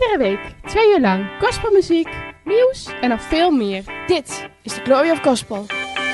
Iedere week 2 uur lang gospelmuziek, nieuws en nog veel meer. Dit is de Glory of Gospel.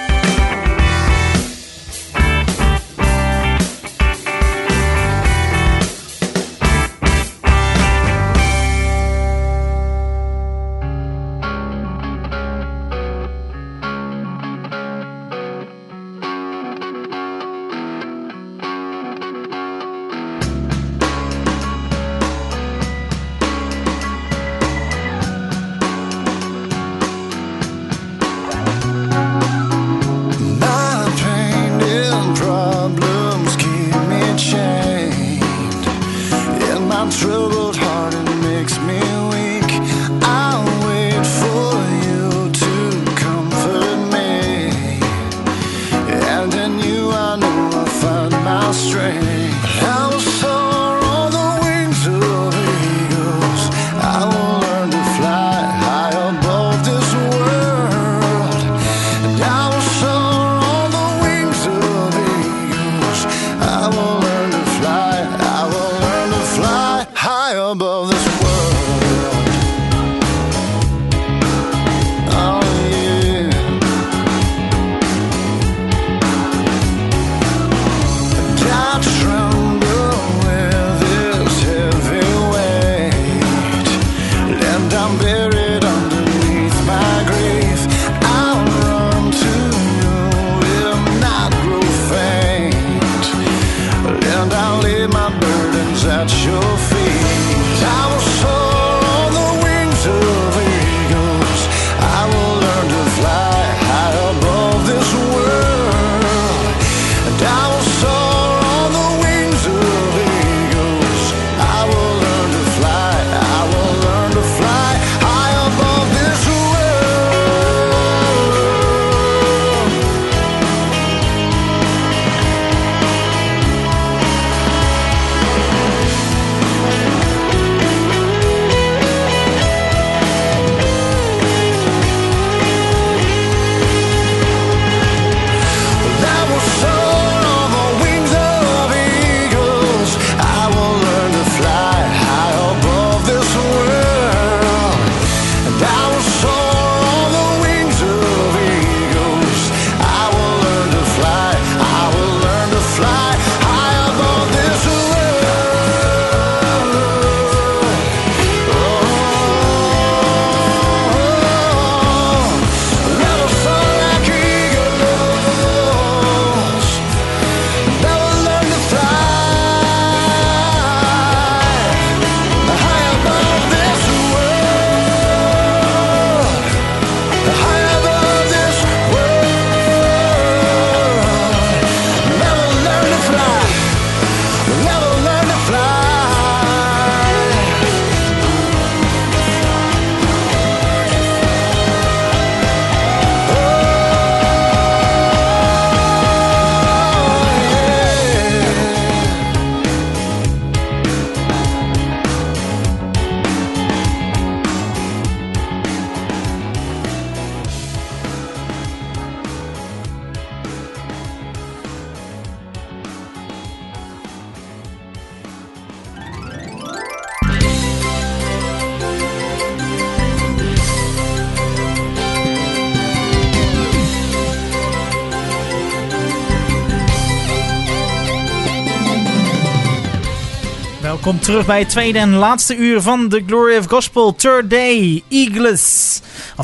Welkom terug bij het tweede en laatste uur van The Glory of Gospel. Third Day, Eagles.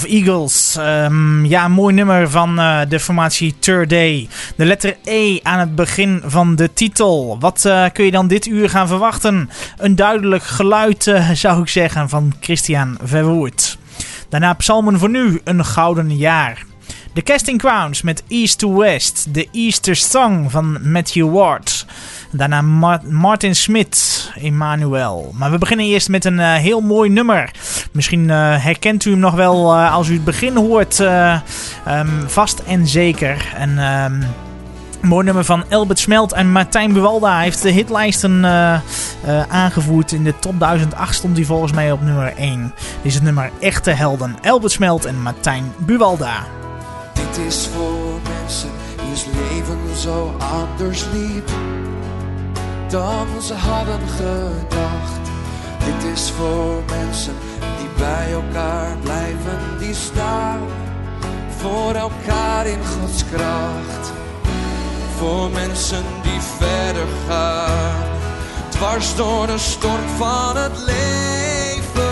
Ja, een mooi nummer van de formatie Third Day. De letter E aan het begin van de titel. Wat kun je dan dit uur gaan verwachten? Een duidelijk geluid, zou ik zeggen, van Christian Verwoerd. Daarna psalmen voor nu, een gouden jaar. The Casting Crowns met East to West. De Easter Song van Matthew Ward. Daarna Martin Smith, Emmanuel. Maar we beginnen eerst met een heel mooi nummer. Misschien herkent u hem nog wel als u het begin hoort. Vast en zeker. Een mooi nummer van Elbert Smelt en Martijn Buwalda. Hij heeft de hitlijsten aangevoerd. In de top 1008 stond hij volgens mij op nummer 1. Dit is het nummer Echte Helden. Elbert Smelt en Martijn Buwalda. Dit is voor mensen wiens leven zo anders liep dan ze hadden gedacht. Dit is voor mensen die bij elkaar blijven, die staan voor elkaar in Gods kracht. Voor mensen die verder gaan, dwars door de storm van het leven.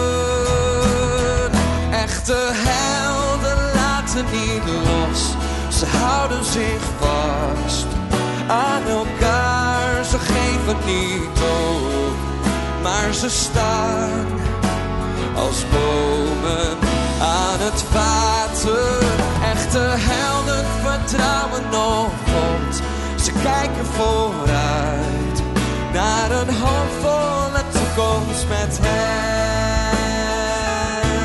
Echte helden laten niet los, ze houden zich vast aan elkaar. Ze geven niet op, maar ze staan als bomen aan het water. Echte helden vertrouwen op God. Ze kijken vooruit naar een hoopvolle toekomst met hem.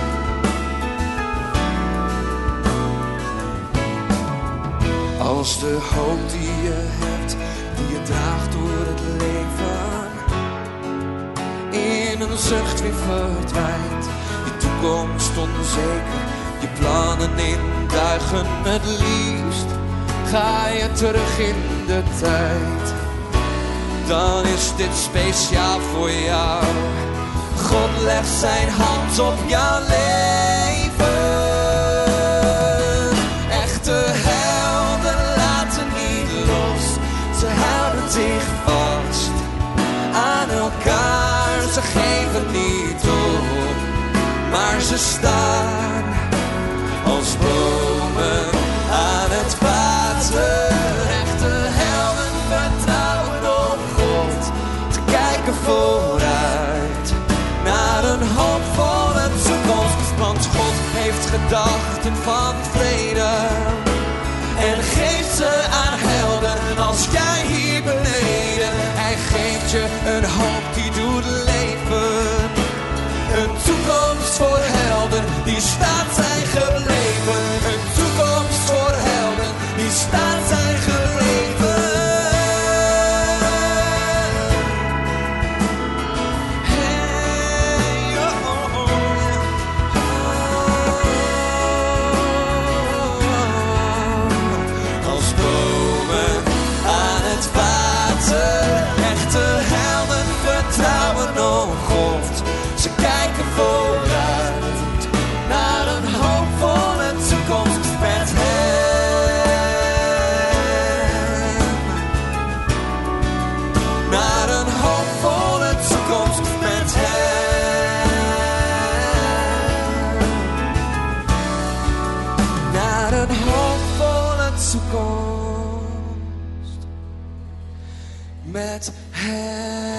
Als de hoop die je hebt, die je draagt door het leven, in een zucht weer verdwijnt, je toekomst onzeker, je plannen in duigen, het liefst ga je terug in de tijd. Dan is dit speciaal voor jou. God legt zijn hand op jouw leven. Echte helden laten niet los, ze houden zich vast aan elkaar. Ze geven niet op, maar ze staan als bomen aan het water. Echte helden vertrouwen op God. Ze kijken vooruit naar een hoopvolle toekomst. Want God heeft gedachten van vrede en geeft ze aan helden als jij hier beneden. Hij geeft je een hoop die doet leven. Een toekomst voor helden die staat zijn gebleven. Een toekomst voor helden die staat zijn gebleven. Hey, oh, oh, oh. Als bomen aan het water. Echte helden vertrouwen op God. Ze kijken vooruit naar een hoopvolle toekomst met hem. Naar een hoopvolle toekomst met hem. Naar een hoopvolle toekomst met hem.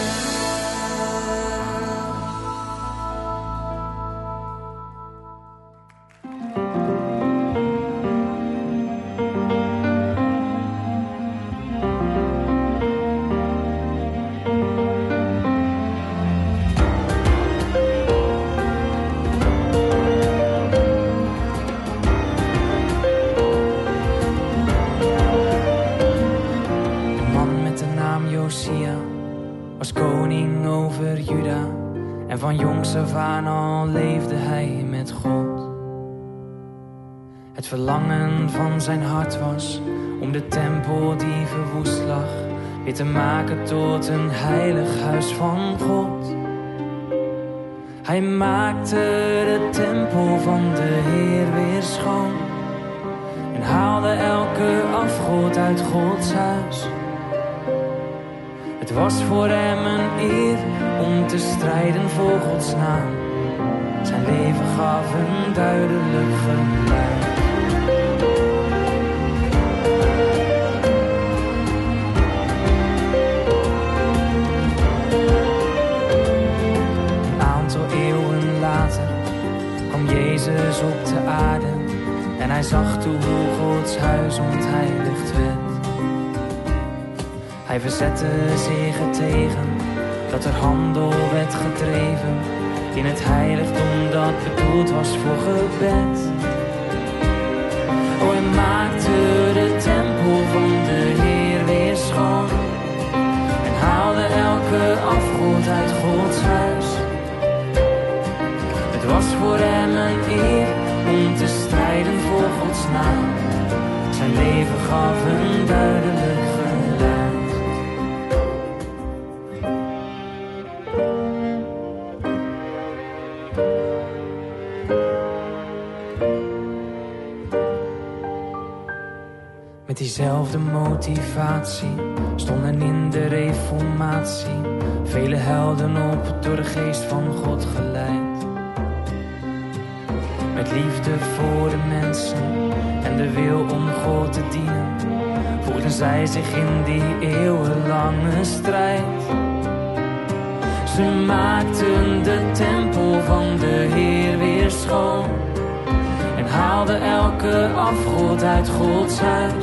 Was koning over Juda en van jongs af aan al leefde hij met God. Het verlangen van zijn hart was om de tempel die verwoest lag weer te maken tot een heilig huis van God. Hij maakte de tempel van de Heer weer schoon en haalde elke afgod uit Gods huis. Het was voor hem een eer om te strijden voor Gods naam. Zijn leven gaf een duidelijk geluid. Een aantal eeuwen later kwam Jezus op de aarde en hij zag toe hoe Gods huis ontheiligd werd. Hij verzette zich ertegen dat er handel werd gedreven in het heiligdom dat bedoeld was voor gebed. Oh, hij maakte de tempel van de Heer weer schoon en haalde elke afgod uit Gods huis. Het was voor hem een eer om te strijden voor Gods naam. Zijn leven gaf een duidelijk geluid. Met diezelfde motivatie stonden in de reformatie vele helden op, door de geest van God geleid. Met liefde voor de mensen en de wil om God te dienen, voerden zij zich in die eeuwenlange strijd. Ze maakten de tempel van de Heer weer schoon en haalden elke afgod uit Gods huis.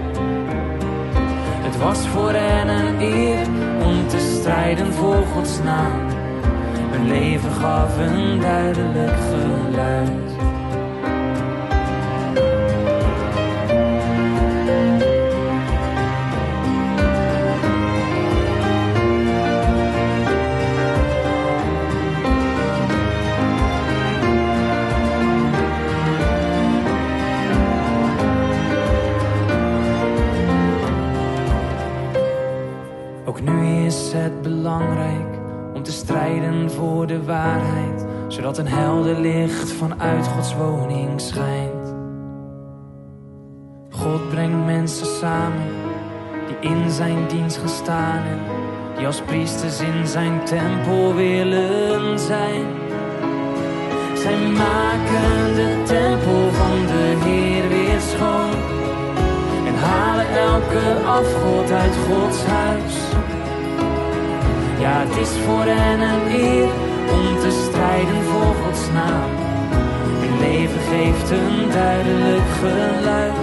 Het was voor hen een eer om te strijden voor Gods naam. Hun leven gaf een duidelijk geluid. Ook nu is het belangrijk om te strijden voor de waarheid, zodat een helder licht vanuit Gods woning schijnt. God brengt mensen samen die in zijn dienst gaan staan en die als priesters in zijn tempel willen zijn. Zij maken de tempel van de Heer weer schoon en halen elke afgod uit Gods huis. Ja, het is voor hen een eer om te strijden voor Gods naam. Hun leven geeft een duidelijk geluid.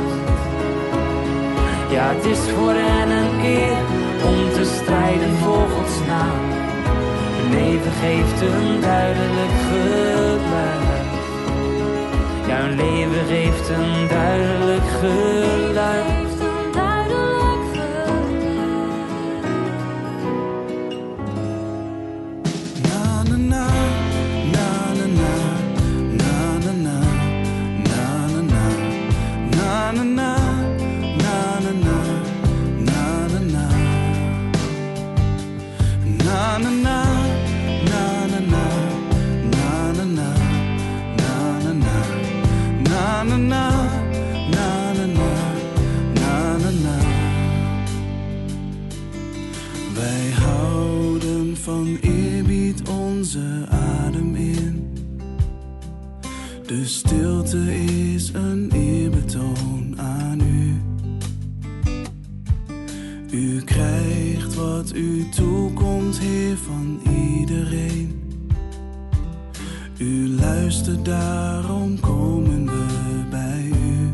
Ja, het is voor hen een eer om te strijden voor Gods naam. Hun leven geeft een duidelijk geluid. Ja, hun leven geeft een duidelijk geluid. Wij houden van eerbied onze adem in. De stilte is een eerbetoon aan u. U krijgt wat u toekomt, Heer, van iedereen. U luistert, daarom komen we bij u.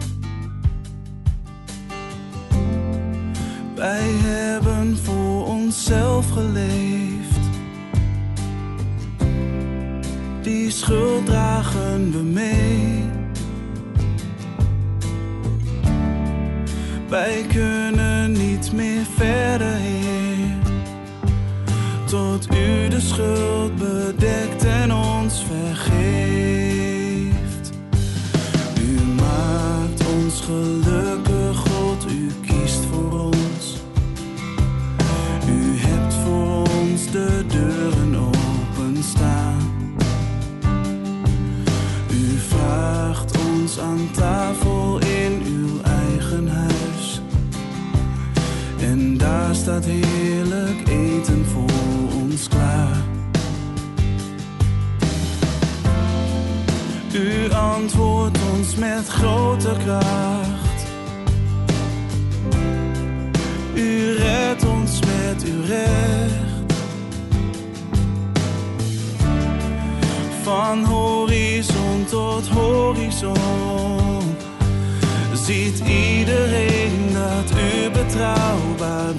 Wij hebben voor onszelf geleefd. Die schuld dragen we mee. Wij kunnen niet meer verder, Heer, tot u de schuld bedekt en ons vergeeft. U maakt ons gelukkig, God, u kiest voor ons. U hebt voor ons de deuren openstaan. U vraagt ons aan tafel in uw eigen huis. En daar staat heerlijk eten voor ons klaar. U antwoordt ons met grote kracht. U redt ons met uw recht. Van horizon tot horizon ziet iedereen dat u betrouwbaar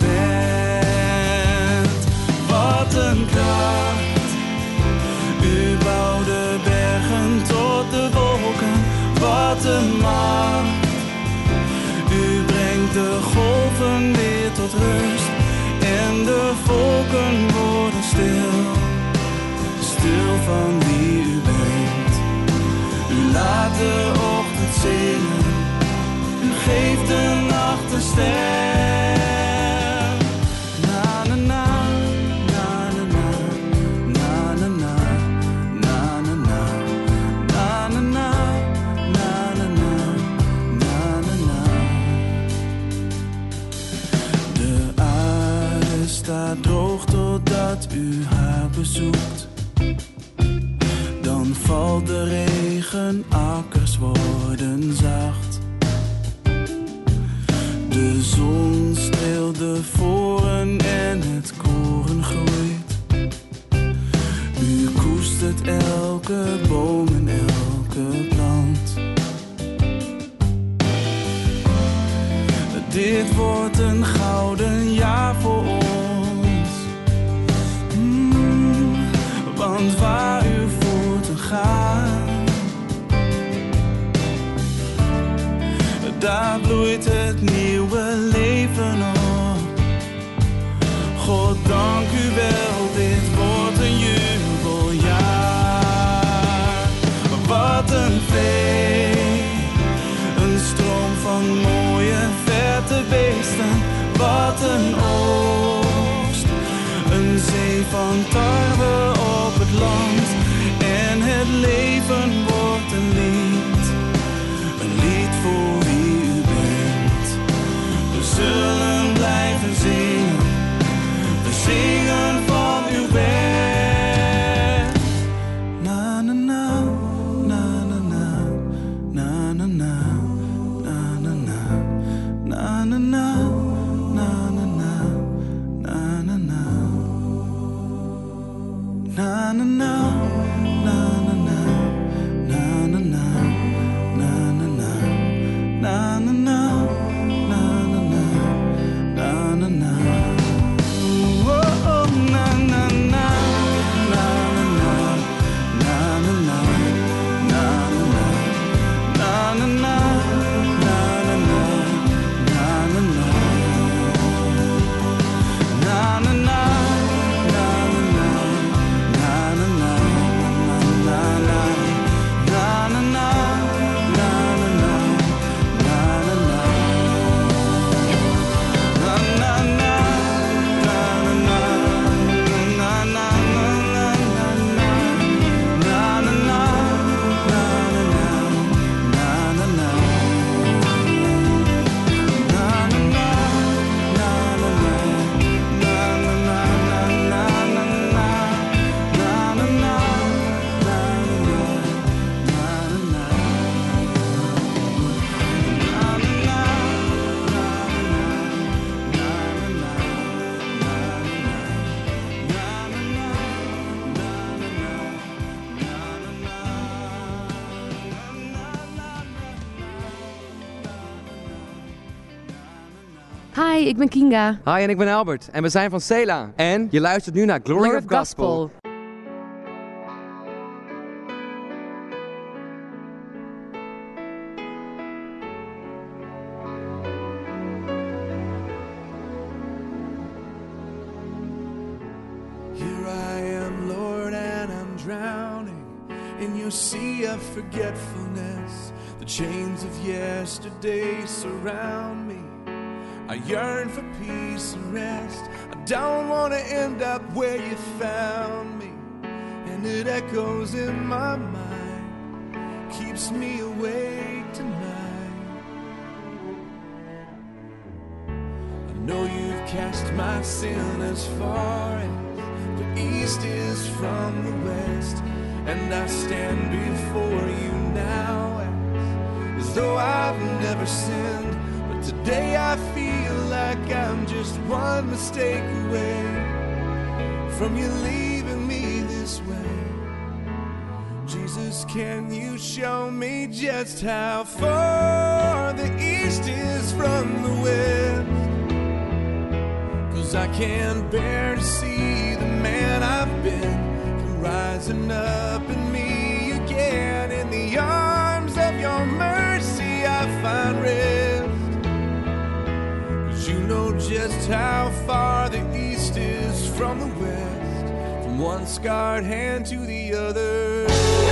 bent. Wat een kracht. U bouwde bergen tot de wolken. Wat een macht. U brengt de golven weer tot rust. En de volken worden stil. Stil van wie u bent. U laat de ochtend zingen. U geeft de nacht een ster. Na na na, na na na, na na na, na na na, na na na, na na na, staat droog totdat u haar bezoekt. Dan valt de regen, akkers worden zacht. De zon streelt de voren en het koren groeit. U koestert elke boom en elke plant. Dit wordt een gouden jaar voor ons. Want waar u voor te gaan, daar bloeit het nieuwe leven op. God dank u wel, dit wordt een jubeljaar. Wat een feest, een stroom van mooie verte beesten. Wat een oogst, een zee van tarwe op het land. En het leven wordt een lied voor wie u bent. We zullen blijven zingen, we zingen van uw wet. Na na na, na na na, na na na, na na na, na na na, na na na, na na na, na na na. Hi, ik ben Kinga. Hi, en ik ben Albert. En we zijn van Sela. En je luistert nu naar Glory of Gospel. Here I am, Lord, and I'm drowning in your sea of forgetfulness. The chains of yesterday surround me. I yearn for peace and rest. I don't want to end up where you found me. And it echoes in my mind, keeps me awake tonight. I know you've cast my sin as far as the east is from the west. And I stand before you now as though I've never sinned. Today I feel like I'm just one mistake away from you leaving me this way. Jesus, can you show me just how far the east is from the west? 'Cause I can't bear to see the man I've been come rising up in me again. In the arms of your mercy I find rest. You know just how far the east is from the west, from one scarred hand to the other.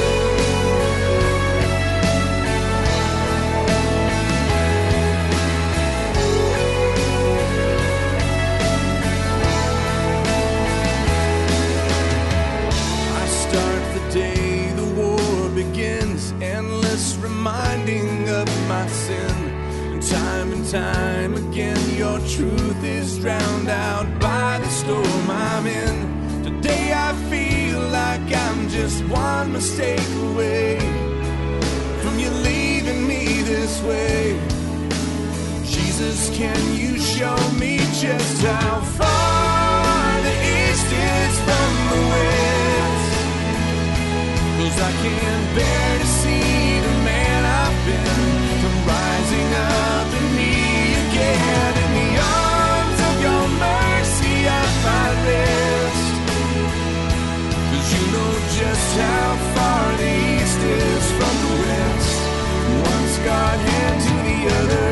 I start the day the war begins, endless reminding of my sin. Time and time again, your truth is drowned out by the storm I'm in. Today I feel like I'm just one mistake away from you leaving me this way. Jesus, can you show me just how far the east is from the west? 'Cause I can't bear to see the man I've been from rising up in me again. In the arms of your mercy I find rest. 'Cause you know just how far the east is from the west. One scarred hand to the other.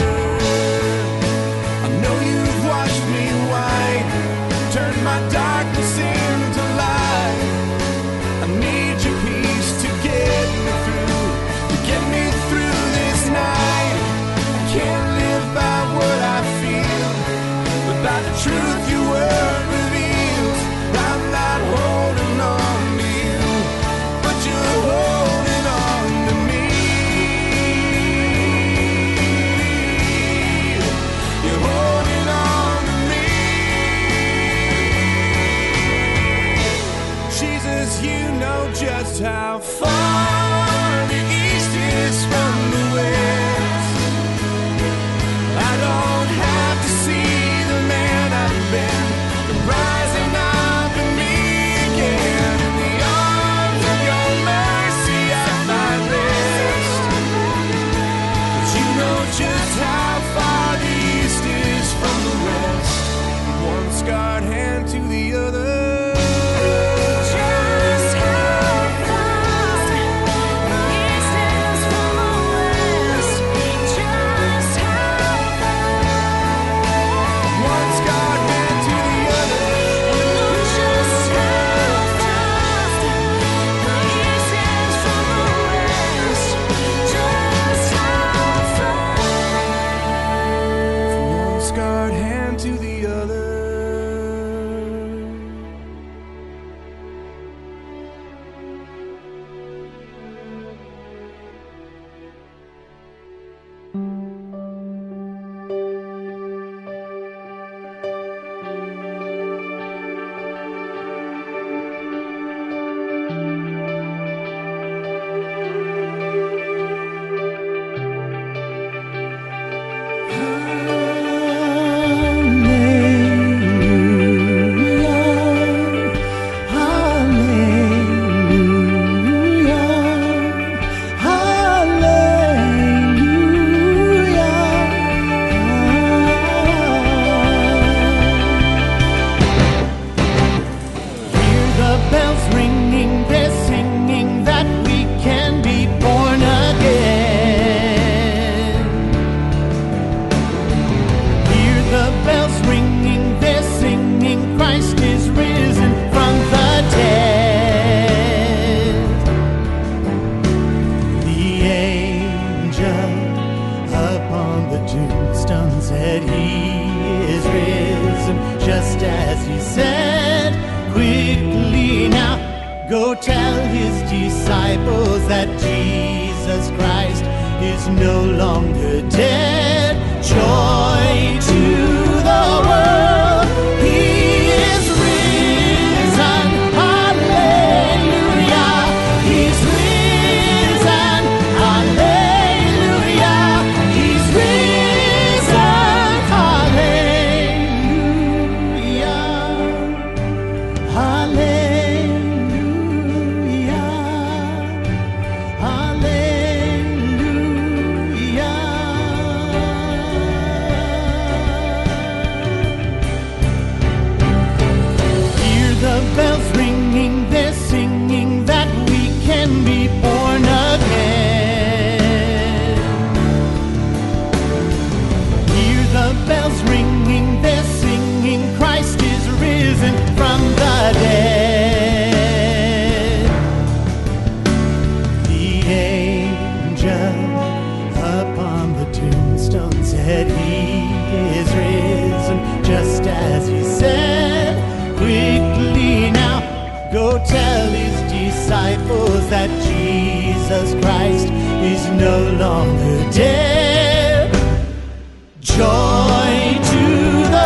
I know you've washed me white, turned my darkness into light. I need your peace to get me through this night. I can't live by what I feel, but by the truth your word reveals. I'm not holding on to you, but you're holding on to me. You're holding on to me. Jesus, you know just how far the east is from the west. I don't have to see the man I've been rising up in me again. In the arms of your mercy I find rest. 'Cause you know just how far the east is from the west. One scarred hand to the other. Just how far the east is from the west. Just how far. One scarred hand to the other. Just how far the east is from the west. Just how far. From one scarred hand to the other. Go tell his disciples that Jesus Christ is no longer dead. Joy to the world, he is risen. Hallelujah, he's risen. Hallelujah, he's risen. Hallelujah, hallelujah. Bells ringing, they're singing that we can be born again. Hear the bells ringing, they're singing Christ is risen from the dead. The angel upon the tombstone said he is risen just as he said. Quickly now, go tell his disciples that Jesus Christ is no longer dead. Joy to the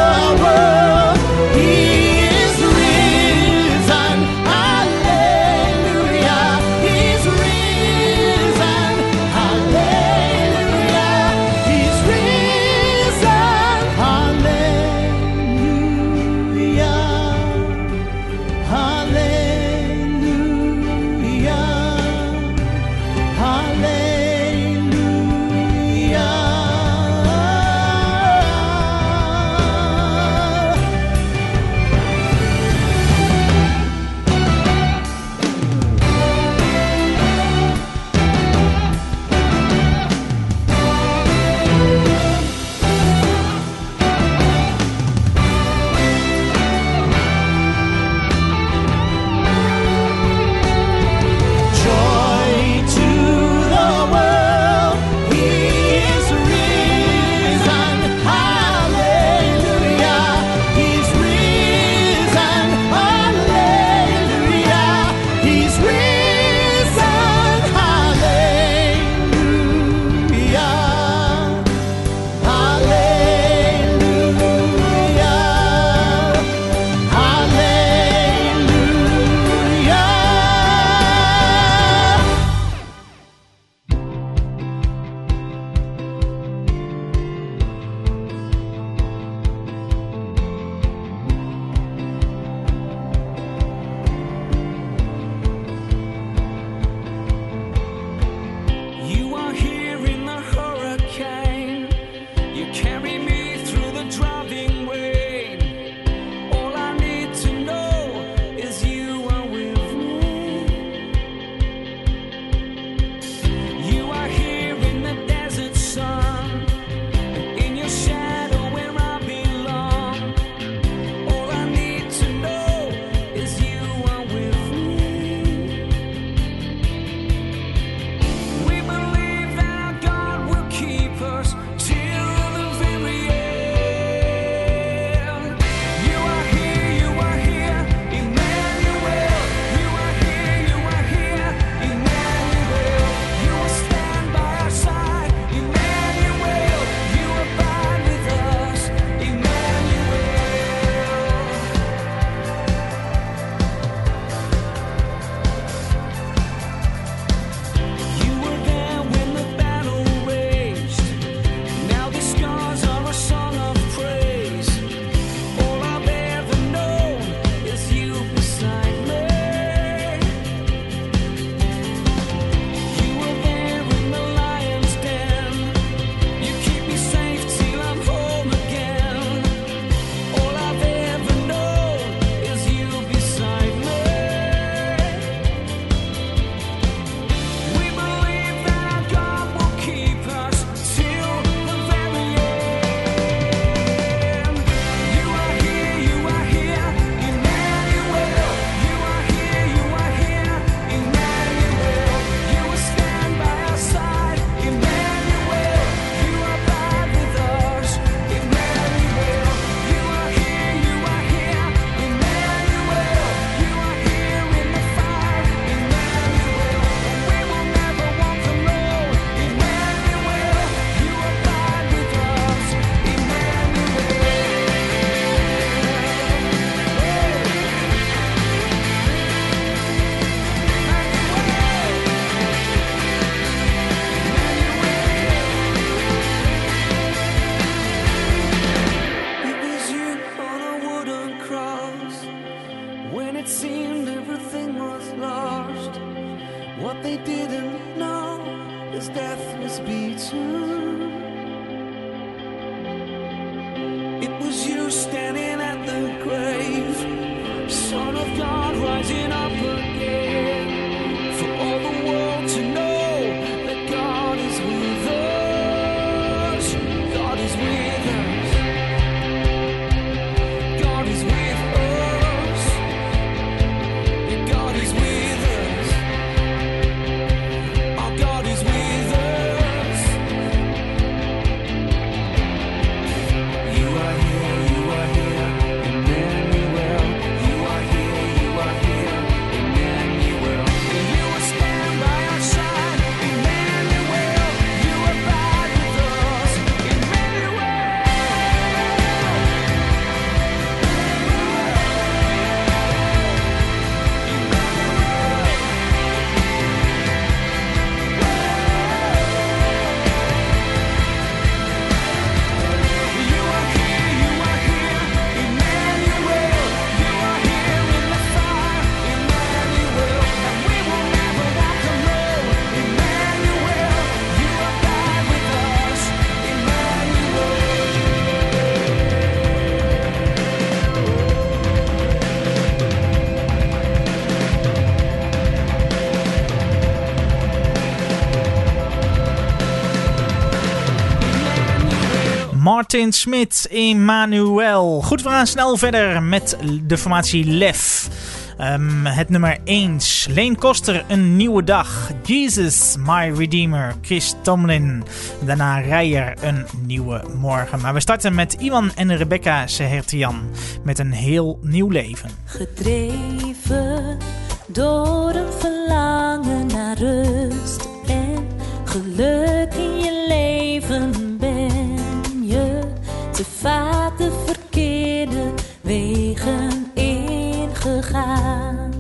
Martin Smith, Emmanuel. Goed, we gaan snel verder met de formatie Lef. Het nummer 1. Leen Koster, Een Nieuwe Dag. Jesus, My Redeemer. Chris Tomlin. Daarna Rijer, Een Nieuwe Morgen. Maar we starten met Iwan en Rebecca Sehertian met Een Heel Nieuw Leven. Gedreven door een verlangen naar rust en geluk in je leven ben je te vaak de verkeerde wegen ingegaan.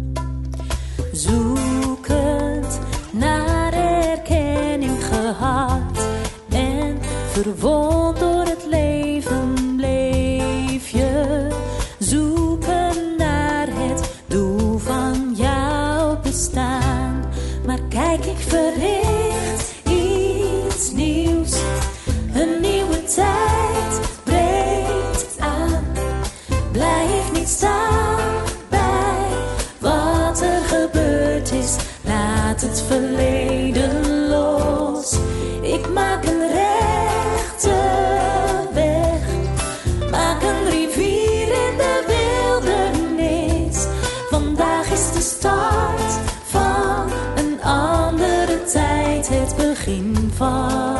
Zoekend naar erkenning gehad en verwond door het leven bleef je zoeken naar het doel van jouw bestaan. Maar kijk, ik verricht iets nieuws. Een nieuwe tijd breekt aan. Blijf niet staan bij wat er gebeurd is. Laat het verleden los. Ik maak een rechte weg. Maak een rivier in de wildernis. Vandaag is de start van een andere tijd. Het begin van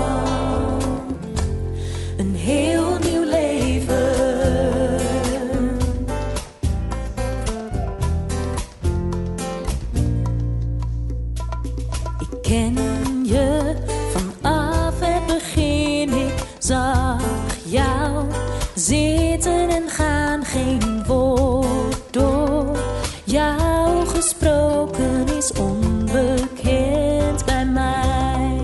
een heel nieuw leven. Ik ken je vanaf het begin. Ik zag jou zitten en gaan. Geen woord door jou gesproken is onbekend bij mij.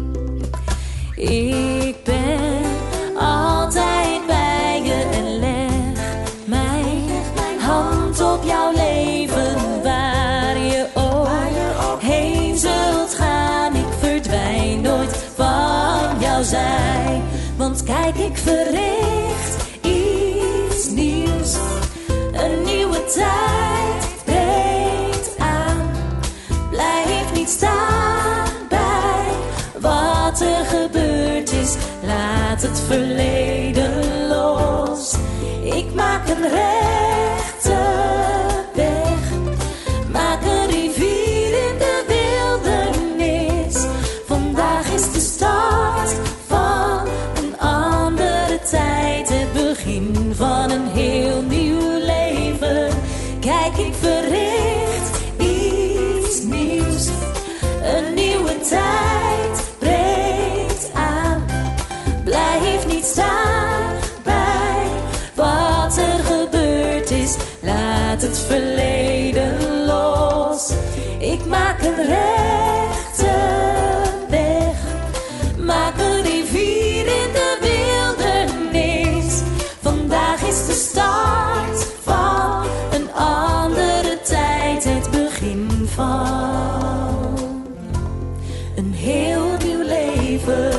Ik ben altijd bij je en leg mijn hand op jouw leven. Waar je ook heen zult gaan, ik verdwijn nooit van jouw zij. Want kijk, ik verricht iets nieuws. Een nieuwe tijd breekt aan. Blijf niet staan bij wat er gebeurd is. Laat het verleden los. Ik maak een rechte weg. Maak een rivier in de wildernis. Vandaag is de start van een andere tijd. Het begin van een heel nieuw leven. Kijk, ik verricht iets nieuws. Een nieuwe tijd breekt aan. Blijf niet staan bij wat er gebeurd is. Laat het verleden los. Ik maak een rechte weg. Maak een rivier in de wildernis. Vandaag is de start van een andere tijd. Het begin van een heel nieuw leven.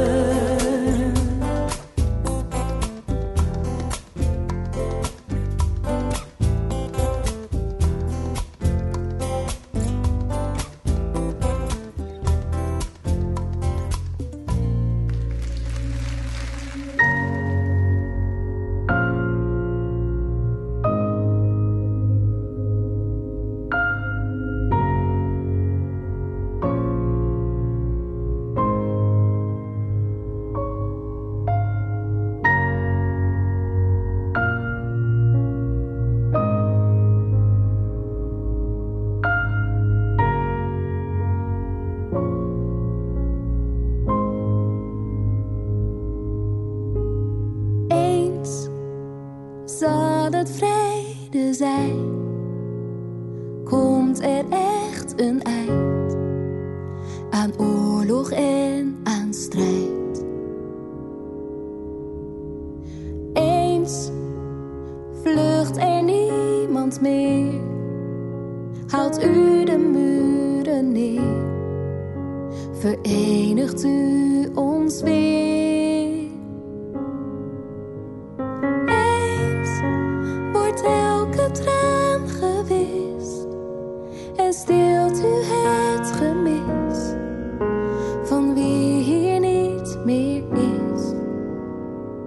Zal het vrede zijn? Komt er echt een eind aan oorlog en aan strijd? Eens vlucht er niemand meer, haalt u de muren neer, verenigt u ons weer. Elke traan gewist en stilt u het gemis van wie hier niet meer is.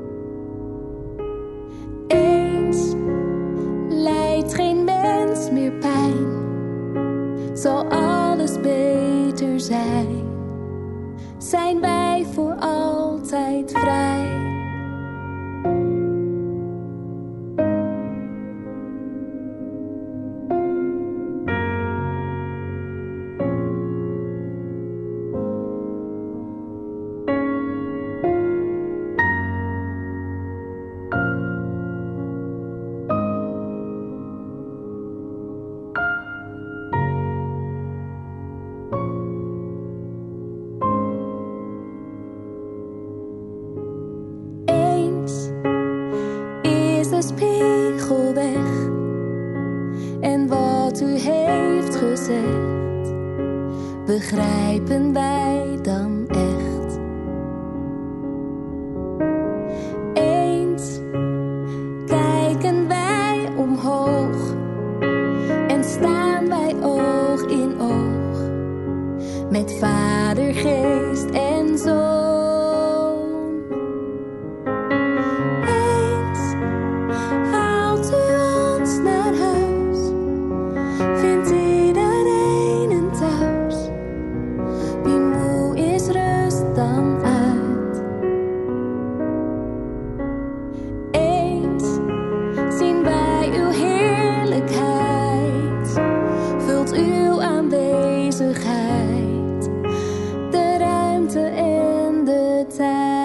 zegt, begrijpen wij dan echt. Eens kijken wij omhoog en staan wij oog in oog met Vader, Geest en Zoon. De ruimte en de tijd.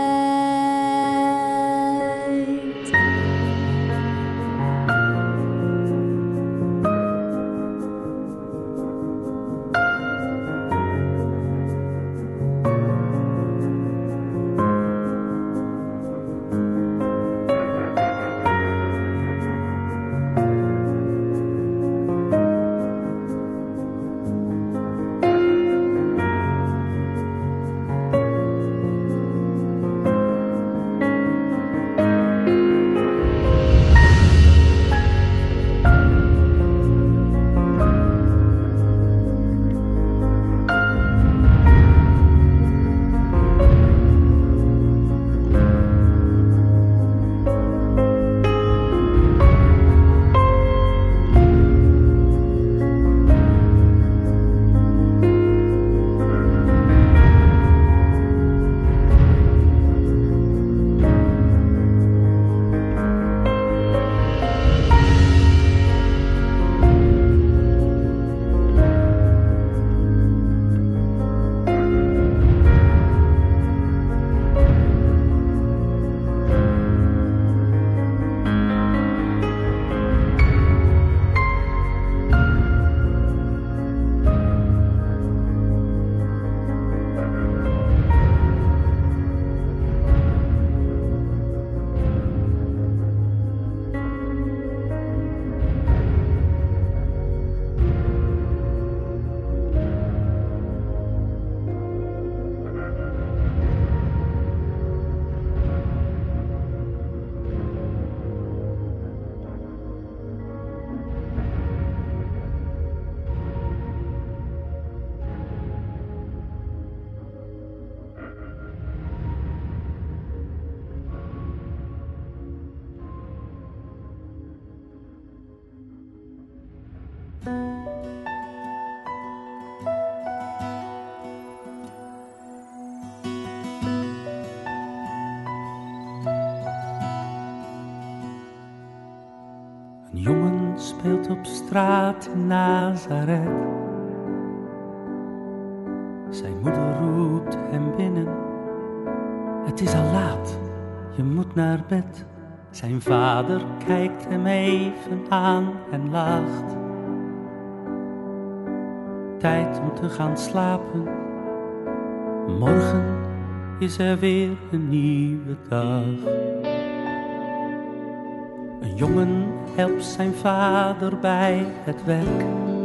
Een jongen speelt op straat in Nazareth. Zijn moeder roept hem binnen. Het is al laat, je moet naar bed. Zijn vader kijkt hem even aan en lacht. Tijd om te gaan slapen. Morgen is er weer een nieuwe dag. Een jongen helpt zijn vader bij het werk.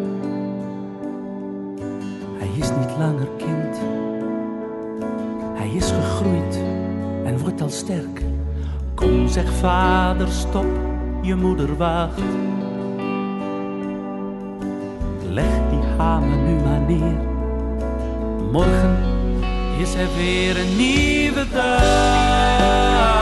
Hij is niet langer kind. Hij is gegroeid en wordt al sterk. Kom, zeg vader, stop, je moeder wacht. Leg die hamer nu maar neer. Morgen is er weer een nieuwe dag.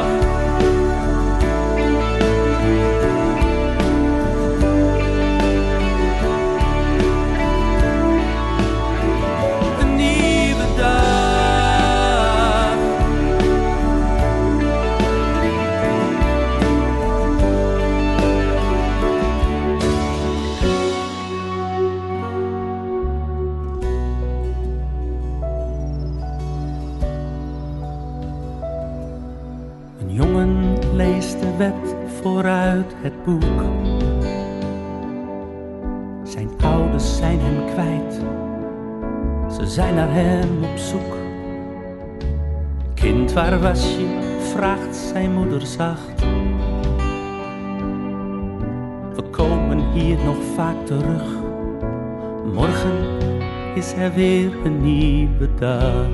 Wet vooruit het boek. Zijn ouders zijn hem kwijt. Ze zijn naar hem op zoek. Kind, waar was je? Vraagt zijn moeder zacht. We komen hier nog vaak terug. Morgen is er weer een nieuwe dag.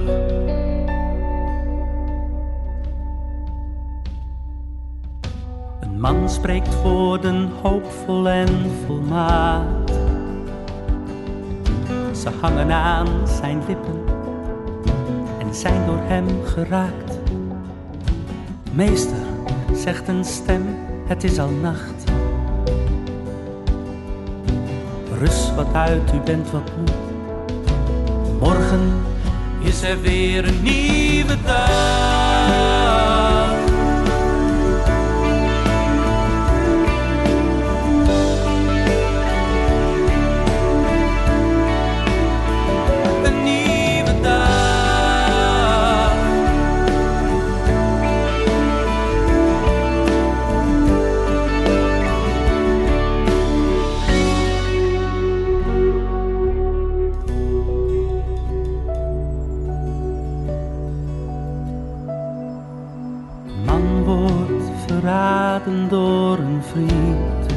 Een man spreekt woorden hoopvol en volmaakt. Ze hangen aan zijn lippen en zijn door hem geraakt. Meester, zegt een stem, het is al nacht. Rust wat uit, u bent wat moe. Morgen is er weer een nieuwe dag. Een nieuwe dag. Man wordt verraden door een vriend,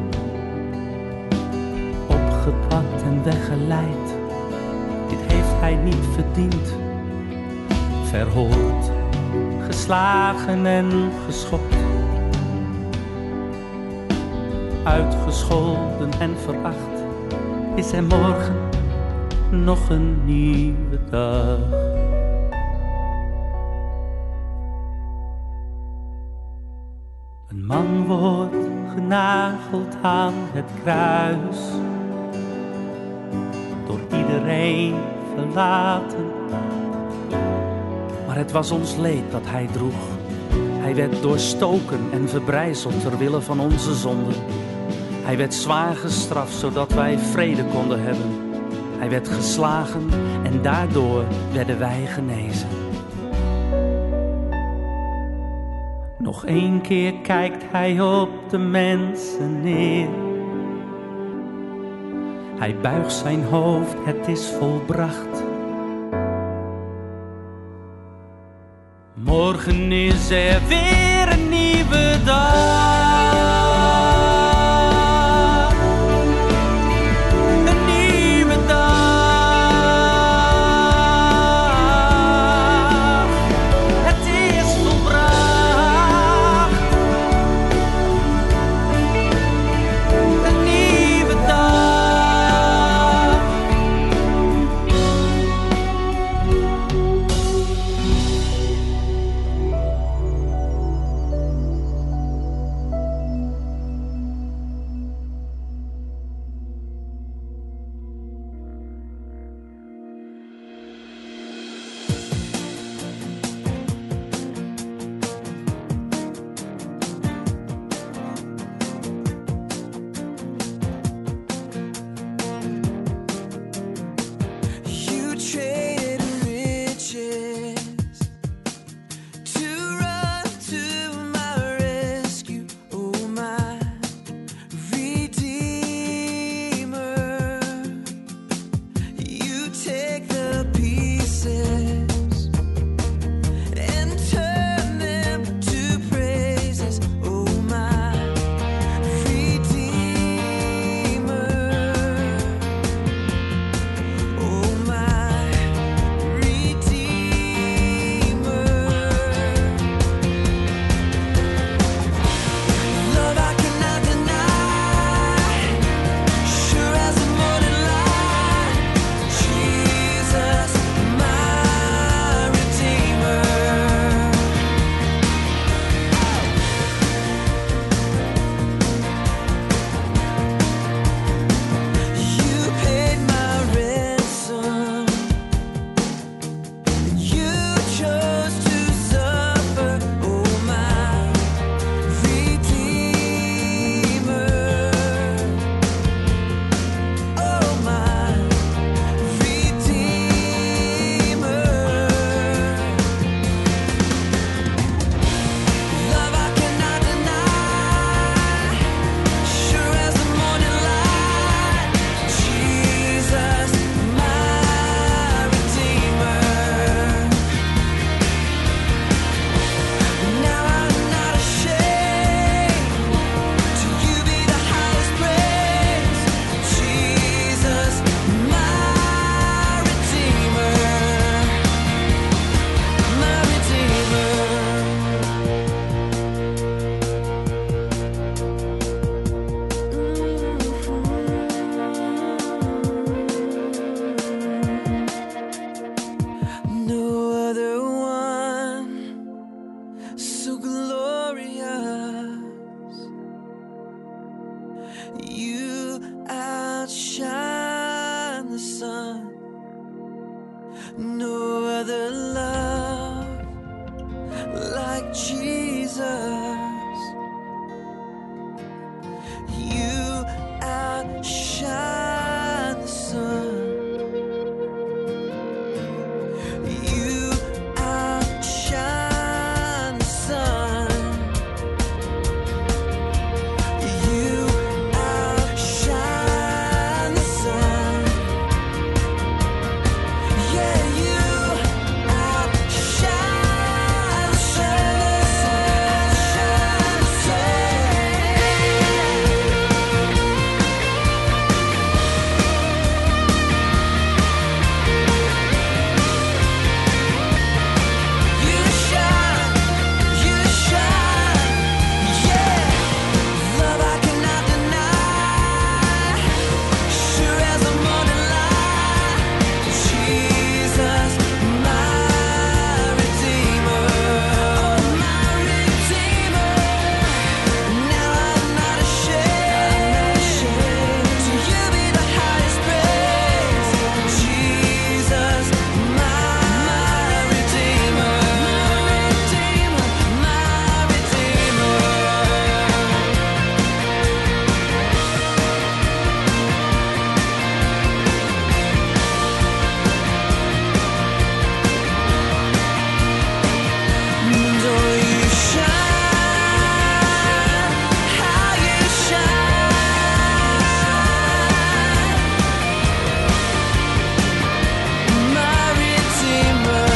opgepakt en weggeleid. Dit heeft hij niet verdiend. Verhoord, geslagen en geschopt, uitgescholden en veracht. Is er morgen nog een nieuwe dag? Een man wordt genageld aan het kruis, door iedereen verlaten. Maar het was ons leed dat hij droeg. Hij werd doorstoken en verbrijzeld ter wille van onze zonden. Hij werd zwaar gestraft zodat wij vrede konden hebben. Hij werd geslagen en daardoor werden wij genezen. Nog 1 keer kijkt hij op de mensen neer. Hij buigt zijn hoofd, het is volbracht. Morgen is er weer een nieuwe dag. Een nieuwe dag. Het is volbracht. Een nieuwe dag. You outshine the sun. No other love like Jesus. You outshine the sun. You outshine the sun. You outshine the sun. Yeah, you outshine the You shine, yeah. Love I cannot deny. Sure as the morning light. Jesus, my Redeemer. Oh, my Redeemer. Now I'm not ashamed. To you be the highest praise. Jesus, my Redeemer. My Redeemer. Oh, you shine, how you shine, my Redeemer.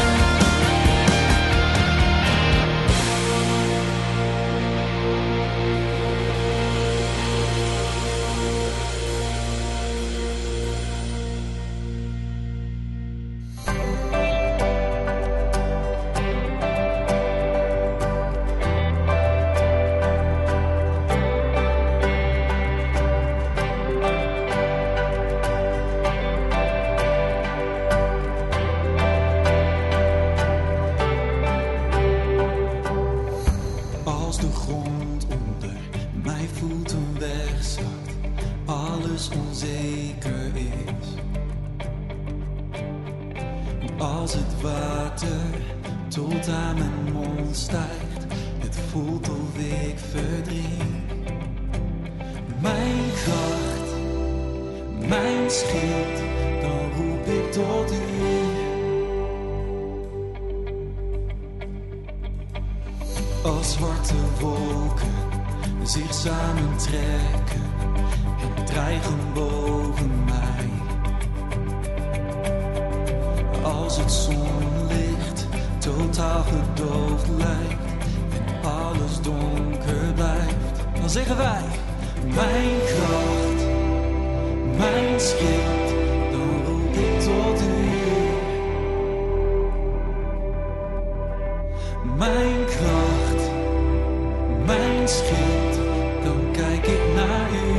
Als de grond onder mijn voeten wegzakt, alles onzeker is. Als het water tot aan mijn mond stijgt, het voelt of ik verdrink. Mijn kracht, mijn schild, dan roep ik tot u. Als zwarte wolken zich samentrekken en dreigen boven mij. Als het zonlicht totaal gedoofd lijkt en alles donker blijft, dan zeggen wij: mijn kracht, mijn schild, dan roep ik tot u. Mijn kracht, mijn schild, dan kijk ik naar u.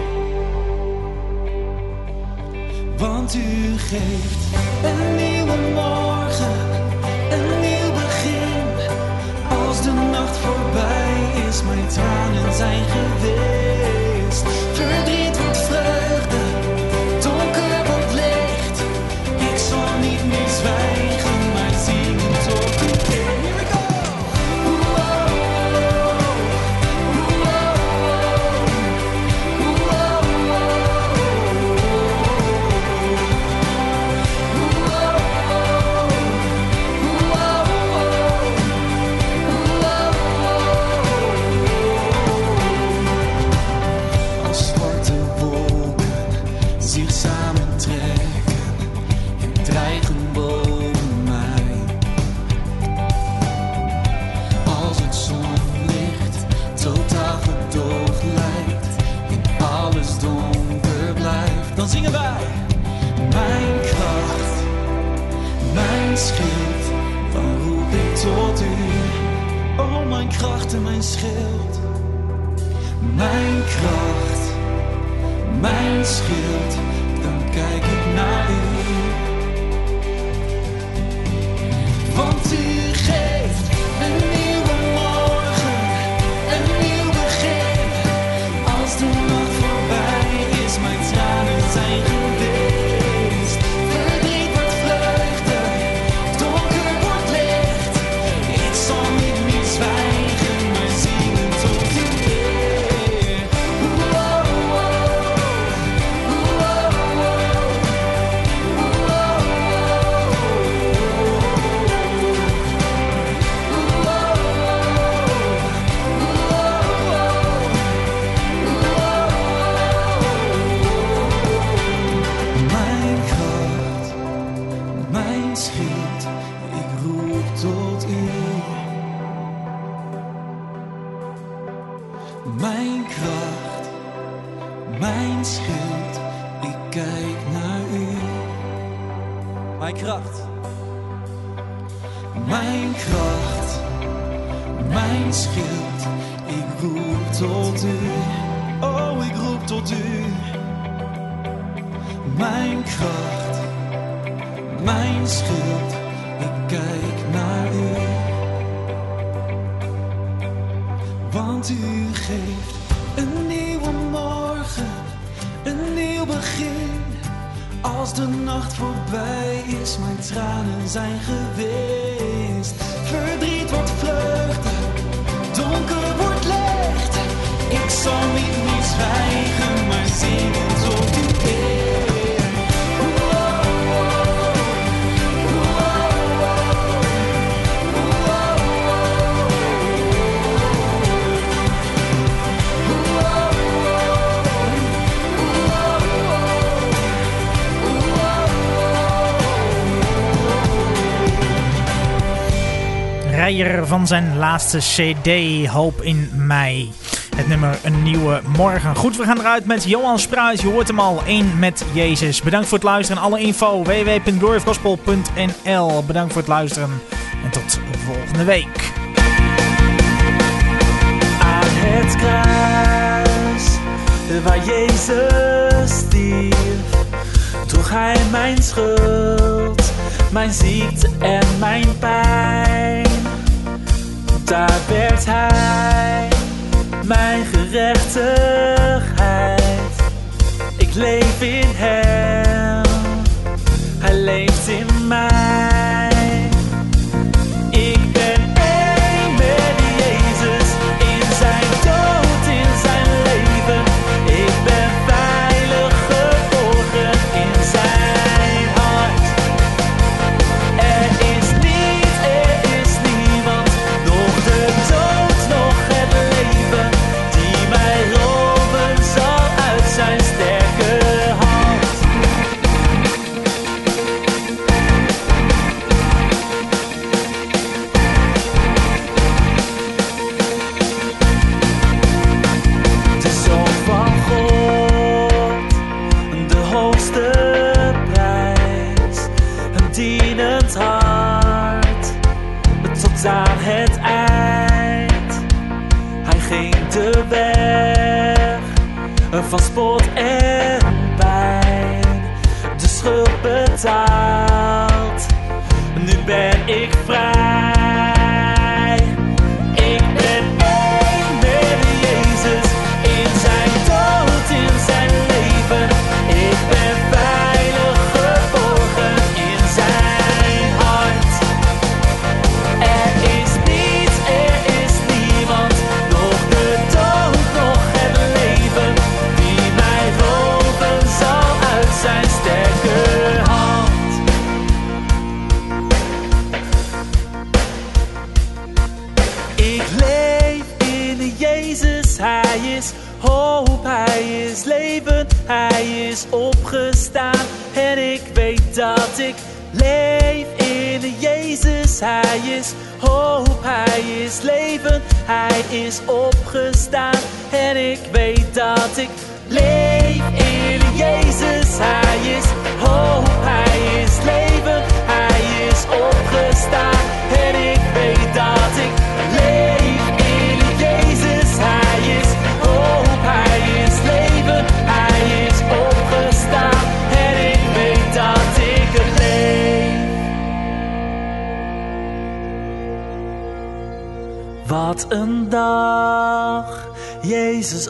Want u geeft een nieuwe morgen, een nieuw begin. Als de nacht voorbij is, mijn tranen zijn geweest. Verdriet wordt vreugde, donker wordt licht. Ik zal niet meer zwijgen, maar zingen tot u. Here we go! Als zwarte wolken zich samentrekken en dreigen boven mij. Als het zonlicht totaal gedoofd lijkt en alles donker blijft, dan zingen wij: mijn kracht, mijn schild, dan roep ik tot u. Oh, mijn kracht en mijn schild. Mijn kracht, mijn schild, dan kijk ik naar u. Want u geeft een nieuwe morgen, een nieuw begin. Als de nacht mijn schild, ik kijk naar u. Mijn kracht, mijn kracht, mijn schild, ik roep tot u. Oh, ik roep tot u. Mijn kracht, mijn schild, ik kijk naar u. Want u geeft een nieuwe morgen, een nieuw begin. Als de nacht voorbij is, mijn tranen zijn gewist. Verdriet wordt vreugde, donker wordt licht. Ik zal niet meer zwijgen, maar zingen tot uw eer. Rijer van zijn laatste CD, Hoop in Mei. Het nummer Een Nieuwe Morgen. Goed, we gaan eruit met Johan Spruit. Je hoort hem al, 1 met Jezus. Bedankt voor het luisteren. Alle info www.gloryofgospel.nl. Bedankt voor het luisteren en tot volgende week. Aan het kruis, waar Jezus stierf, droeg hij mijn schuld, mijn ziekte en mijn pijn. Daar werd hij mijn gerechtigheid. Ik leef in hem, hij leeft in mij. Ik ben één met Jezus, in zijn dood, in zijn leven. Ik ben veilig geborgen in zijn hart. Er is niemand, nog de dood, nog het leven, die mij roven zal uit zijn sterke hand. De Zoon van God, de hoogste prijs, een dienend hart, tot aan het eind. Hij ging de weg van spot en pijn, de schuld betaald, nu ben ik vrij. Ik ben één met Jezus, in zijn dood, in zijn leven. Ik ben veilig geborgen in zijn hart. Er is niemand, nog de dood, nog het leven, die mij roven zal uit zijn sterke hand. Ik leef in Jezus, hij is hoop, hij is leven, hij is opgestaan. En ik weet dat ik leef in Jezus, hij is hoop, hij is leven, hij is opgestaan. En ik weet dat ik leef in Jezus, hij is hoop, hij is leven, hij is opgestaan. En ik weet dat ik leef in Jezus, hij is hoop, hij is leven, hij is opgestaan. En ik weet dat ik leef. Wat een dag Jezus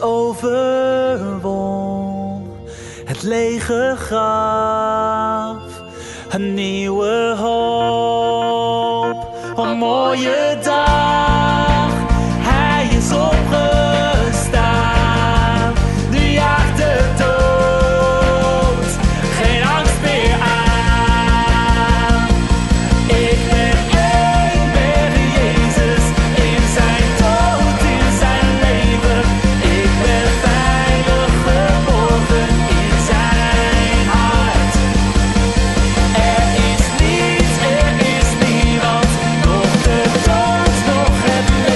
overwon, het lege graf, een nieuwe hoop. Een mooie dag, hij is opgestaan, nu jaagt de dood geen angst meer aan. Ik ben één met Jezus, in zijn dood, in zijn leven. Ik ben veilig geborgen in zijn hart. Er is niemand, nog de dood, nog het leven.